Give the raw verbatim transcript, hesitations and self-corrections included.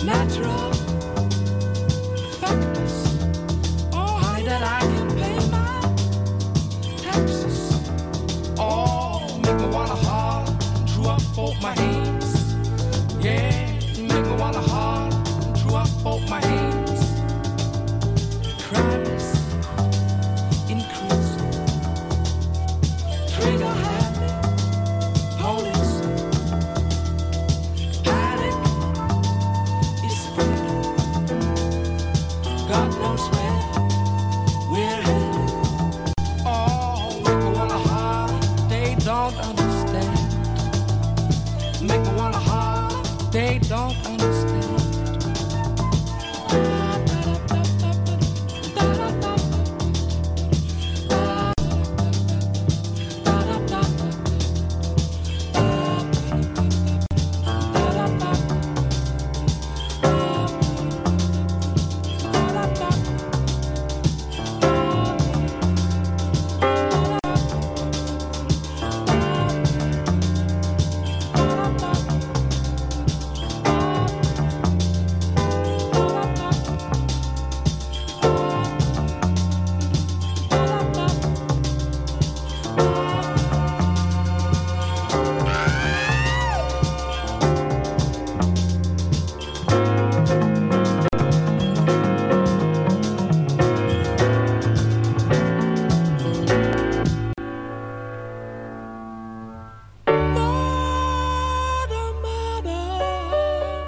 natural factors. Oh, honey, that I can pay my taxes. Oh, make me wanna holler, drew up both my hands. Yeah, make me wanna holler, drew up both my hands. Crime is increasing. Trigger happy, police. Panic is spreading. God knows where we're headed. Oh, make me wanna holler, they don't understand. Make me wanna holler, they don't understand.